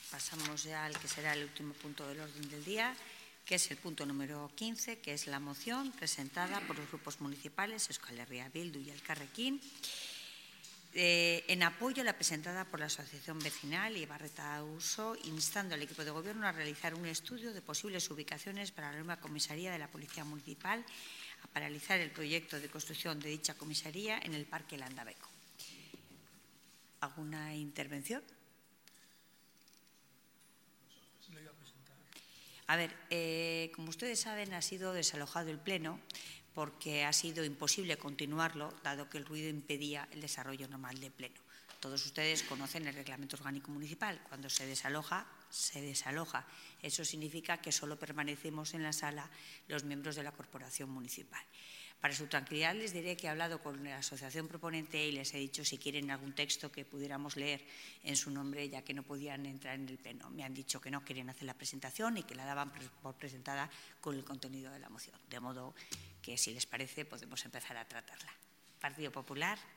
pasamos ya al que será el último punto del orden del día, que es el punto número 15, que es la moción presentada por los grupos municipales Euskal Herria Bildu y Elkarrekin, en apoyo a la presentada por la Asociación Vecinal Ibarreta Uso, instando al equipo de gobierno a realizar un estudio de posibles ubicaciones para la nueva comisaría de la Policía Municipal, a paralizar el proyecto de construcción de dicha comisaría en el Parque Landabeco. ¿Alguna intervención? A ver, como ustedes saben, ha sido desalojado el Pleno porque ha sido imposible continuarlo, dado que el ruido impedía el desarrollo normal del Pleno. Todos ustedes conocen el Reglamento Orgánico Municipal. Cuando se desaloja, se desaloja. Eso significa que solo permanecemos en la sala los miembros de la Corporación Municipal. Para su tranquilidad les diré que he hablado con la asociación proponente y les he dicho si quieren algún texto que pudiéramos leer en su nombre, ya que no podían entrar en el Pleno. Me han dicho que no querían hacer la presentación y que la daban por presentada con el contenido de la moción. De modo que, si les parece, podemos empezar a tratarla. Partido Popular.